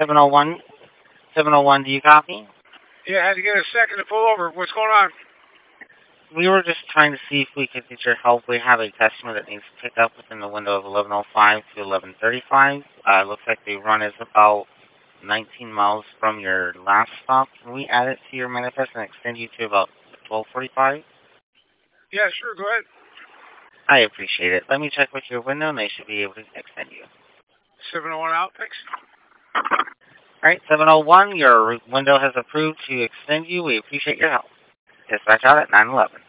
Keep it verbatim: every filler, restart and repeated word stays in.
seven oh one, seven oh one, do you copy? Yeah, I had to get a second to pull over. What's going on? We were just trying to see if we could get your help. We have a customer that needs to pick up within the window of eleven oh five to eleven thirty-five. Uh, looks like the run is about nineteen miles from your last stop. Can we add it to your manifest and extend you to about twelve forty-five? Yeah, sure, go ahead. I appreciate it. Let me check with your window, and they should be able to extend you. seven oh one out, thanks. All right, seven oh one, your window has approved to extend you. We appreciate your help. Dispatch out at nine eleven.